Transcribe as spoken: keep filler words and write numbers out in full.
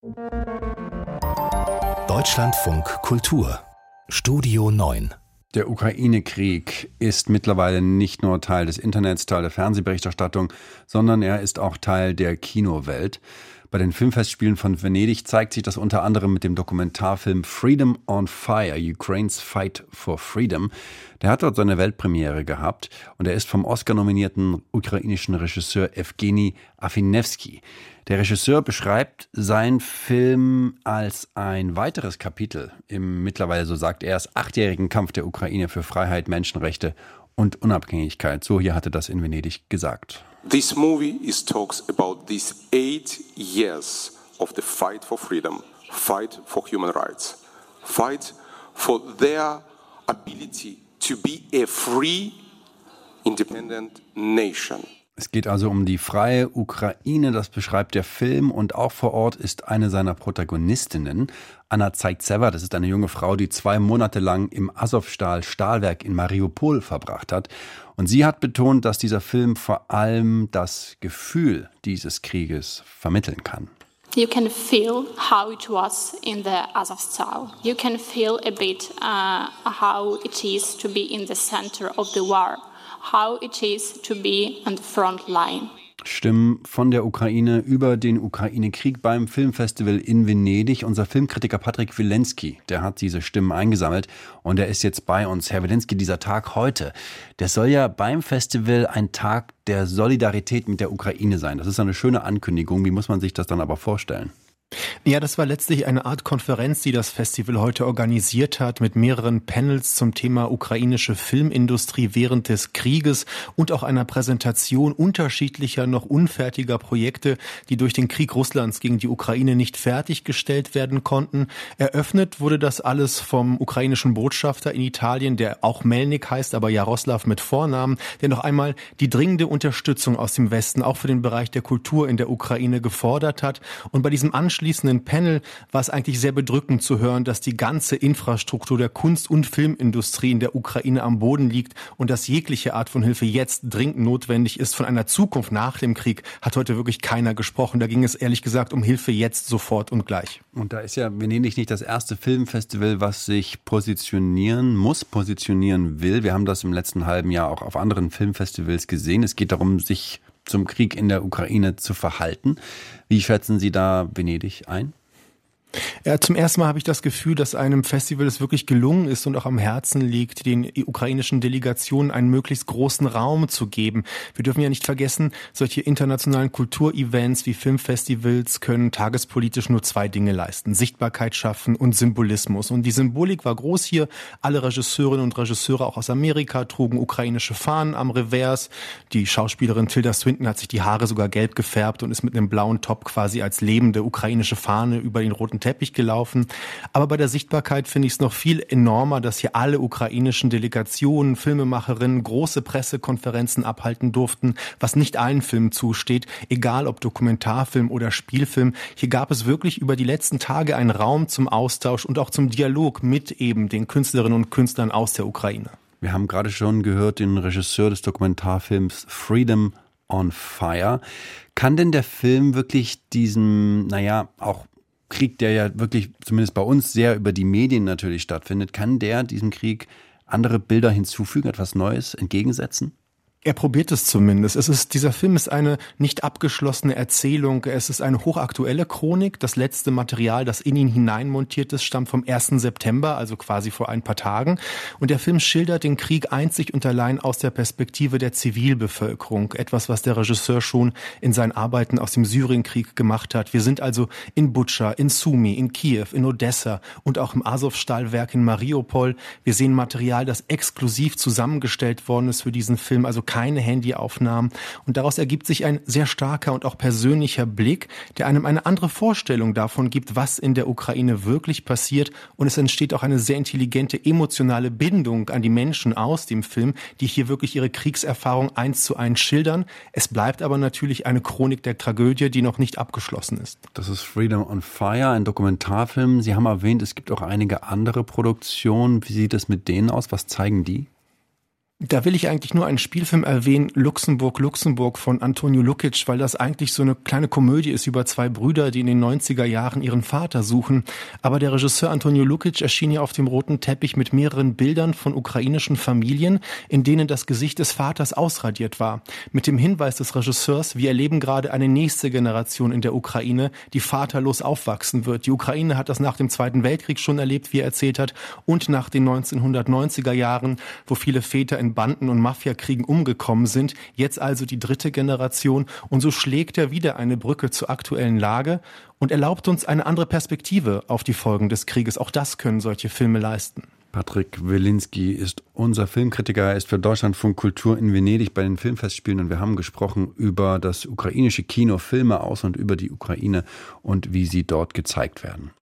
Deutschlandfunk Kultur Studio neun. Der Ukraine-Krieg ist mittlerweile nicht nur Teil des Internets, Teil der Fernsehberichterstattung, sondern er ist auch Teil der Kinowelt. Bei den Filmfestspielen von Venedig zeigt sich das unter anderem mit dem Dokumentarfilm Freedom on Fire, Ukraine's Fight for Freedom. Der hat dort seine Weltpremiere gehabt und er ist vom Oscar-nominierten ukrainischen Regisseur Evgeny Afinewski. Der Regisseur beschreibt seinen Film als ein weiteres Kapitel im mittlerweile, so sagt er es, achtjährigen Kampf der Ukraine für Freiheit, Menschenrechte und Unabhängigkeit. So hier hatte das in Venedig gesagt. This movie is talks about these eight years of the fight for freedom, fight for human rights, fight for their ability to be a free, independent nation. Es geht also um die freie Ukraine, das beschreibt der Film, und auch vor Ort ist eine seiner Protagonistinnen, Anna Zaitseva. Das ist eine junge Frau, die zwei Monate lang im Asowstal-Stahlwerk in Mariupol verbracht hat. Und sie hat betont, dass dieser Film vor allem das Gefühl dieses Krieges vermitteln kann. You can feel how it was in the Azovstal. You can feel a bit uh, how it is to be in the center of the war. How it is to be on the front line. Stimmen von der Ukraine über den Ukraine-Krieg beim Filmfestival in Venedig. Unser Filmkritiker Patrick Wilenski, der hat diese Stimmen eingesammelt und er ist jetzt bei uns. Herr Wilenski, dieser Tag heute, der soll ja beim Festival ein Tag der Solidarität mit der Ukraine sein. Das ist eine schöne Ankündigung. Wie muss man sich das dann aber vorstellen? Ja, das war letztlich eine Art Konferenz, die das Festival heute organisiert hat, mit mehreren Panels zum Thema ukrainische Filmindustrie während des Krieges und auch einer Präsentation unterschiedlicher, noch unfertiger Projekte, die durch den Krieg Russlands gegen die Ukraine nicht fertiggestellt werden konnten. Eröffnet wurde das alles vom ukrainischen Botschafter in Italien, der auch Melnik heißt, aber Jaroslav mit Vornamen, der noch einmal die dringende Unterstützung aus dem Westen auch für den Bereich der Kultur in der Ukraine gefordert hat. Und bei diesem Anschluss Anschließenden Panel war es eigentlich sehr bedrückend zu hören, dass die ganze Infrastruktur der Kunst- und Filmindustrie in der Ukraine am Boden liegt und dass jegliche Art von Hilfe jetzt dringend notwendig ist. Von einer Zukunft nach dem Krieg hat heute wirklich keiner gesprochen. Da ging es ehrlich gesagt um Hilfe jetzt, sofort und gleich. Und da ist ja Venedig nicht das erste Filmfestival, was sich positionieren muss, positionieren will. Wir haben das im letzten halben Jahr auch auf anderen Filmfestivals gesehen. Es geht darum, sich zum Krieg in der Ukraine zu verhalten. Wie schätzen Sie da Venedig ein? Ja, zum ersten Mal habe ich das Gefühl, dass einem Festival es wirklich gelungen ist und auch am Herzen liegt, den ukrainischen Delegationen einen möglichst großen Raum zu geben. Wir dürfen ja nicht vergessen, solche internationalen Kulturevents wie Filmfestivals können tagespolitisch nur zwei Dinge leisten: Sichtbarkeit schaffen und Symbolismus. Und die Symbolik war groß hier. Alle Regisseurinnen und Regisseure auch aus Amerika trugen ukrainische Fahnen am Revers. Die Schauspielerin Tilda Swinton hat sich die Haare sogar gelb gefärbt und ist mit einem blauen Top quasi als lebende ukrainische Fahne über den roten Teppich gelaufen. Aber bei der Sichtbarkeit finde ich es noch viel enormer, dass hier alle ukrainischen Delegationen, Filmemacherinnen große Pressekonferenzen abhalten durften, was nicht allen Filmen zusteht, egal ob Dokumentarfilm oder Spielfilm. Hier gab es wirklich über die letzten Tage einen Raum zum Austausch und auch zum Dialog mit eben den Künstlerinnen und Künstlern aus der Ukraine. Wir haben gerade schon gehört, den Regisseur des Dokumentarfilms Freedom on Fire. Kann denn der Film wirklich diesen, naja, auch Krieg, der ja wirklich zumindest bei uns sehr über die Medien natürlich stattfindet, kann der diesem Krieg andere Bilder hinzufügen, etwas Neues entgegensetzen? Er probiert es zumindest. Es ist, dieser Film ist eine nicht abgeschlossene Erzählung. Es ist eine hochaktuelle Chronik. Das letzte Material, das in ihn hineinmontiert ist, stammt vom ersten September, also quasi vor ein paar Tagen. Und der Film schildert den Krieg einzig und allein aus der Perspektive der Zivilbevölkerung. Etwas, was der Regisseur schon in seinen Arbeiten aus dem Syrienkrieg gemacht hat. Wir sind also in Butscha, in Sumy, in Kiew, in Odessa und auch im Asowstal-Werk in Mariupol. Wir sehen Material, das exklusiv zusammengestellt worden ist für diesen Film, also keine Handyaufnahmen. Und daraus ergibt sich ein sehr starker und auch persönlicher Blick, der einem eine andere Vorstellung davon gibt, was in der Ukraine wirklich passiert. Und es entsteht auch eine sehr intelligente, emotionale Bindung an die Menschen aus dem Film, die hier wirklich ihre Kriegserfahrung eins zu eins schildern. Es bleibt aber natürlich eine Chronik der Tragödie, die noch nicht abgeschlossen ist. Das ist Freedom on Fire, ein Dokumentarfilm. Sie haben erwähnt, es gibt auch einige andere Produktionen. Wie sieht es mit denen aus? Was zeigen die? Da will ich eigentlich nur einen Spielfilm erwähnen, Luxemburg, Luxemburg von Antonio Lukic, weil das eigentlich so eine kleine Komödie ist über zwei Brüder, die in den neunziger Jahren ihren Vater suchen. Aber der Regisseur Antonio Lukic erschien ja auf dem roten Teppich mit mehreren Bildern von ukrainischen Familien, in denen das Gesicht des Vaters ausradiert war. Mit dem Hinweis des Regisseurs, wir erleben gerade eine nächste Generation in der Ukraine, die vaterlos aufwachsen wird. Die Ukraine hat das nach dem Zweiten Weltkrieg schon erlebt, wie er erzählt hat, und nach den neunzehnhundertneunziger Jahren, wo viele Väter in Banden- und Mafiakriegen umgekommen sind. Jetzt also die dritte Generation. Und so schlägt er wieder eine Brücke zur aktuellen Lage und erlaubt uns eine andere Perspektive auf die Folgen des Krieges. Auch das können solche Filme leisten. Patrick Wilinski ist unser Filmkritiker. Er ist für Deutschlandfunk Kultur in Venedig bei den Filmfestspielen und wir haben gesprochen über das ukrainische Kino, Filme aus und über die Ukraine und wie sie dort gezeigt werden.